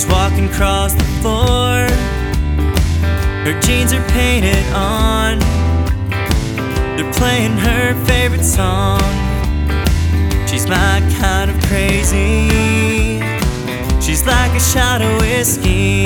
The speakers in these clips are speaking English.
She's walking across the floor. Her jeans are painted on. They're playing her favorite song. She's my kind of crazy. She's like a shot of whiskey,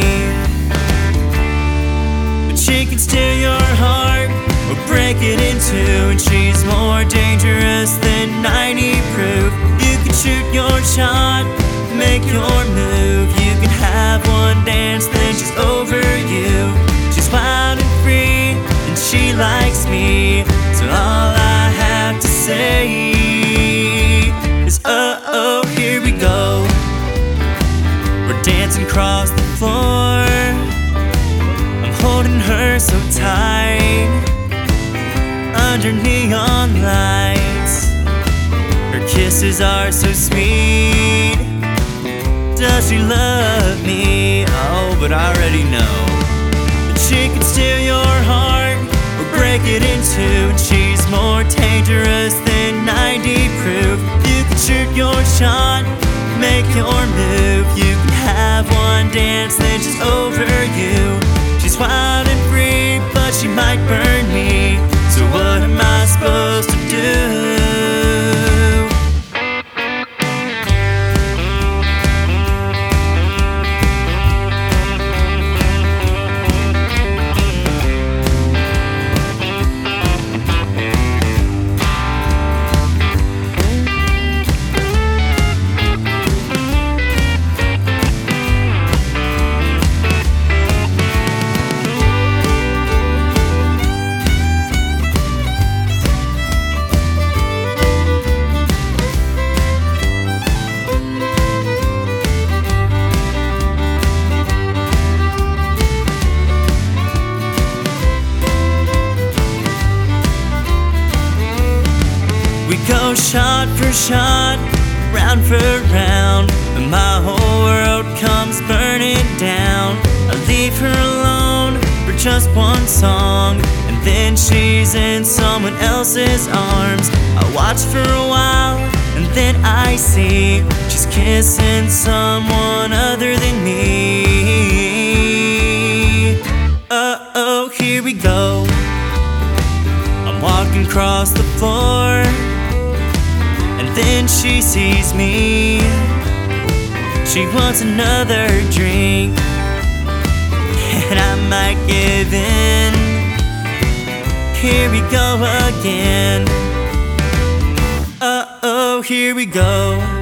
but she can steal your heart or break it in two. And she's more dangerous than 90 proof. You can shoot your shot, make your move. You can have one dance, then she's over you. She's wild and free, and she likes me. So all I have to say is uh-oh, here we go. We're dancing across the floor. I'm holding her so tight under neon lights. Her kisses are so sweet. Does she love me? Oh, but I already know that she can steal your heart or break it in two. And she's more dangerous than 90 proof. You can shoot your shot, make your move. You can have one dance, then she's over you. She's wild and free, but she might burn me. So what am I supposed to do? We go shot for shot, round for round, and my whole world comes burning down. I leave her alone for just one song, and then she's in someone else's arms. I watch for a while, and then I see she's kissing someone other than me. Uh-oh, here we go. I'm walking across the floor, and then she sees me. She wants another drink, and I might give in. Here we go again. Uh-oh, here we go.